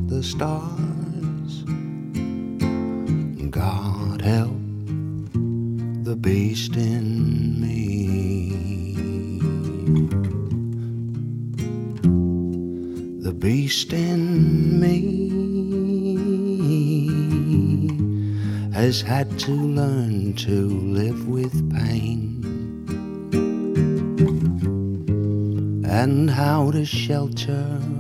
the stars. God help the beast in me. The beast in me has had to learn to live with pain, and how to shelter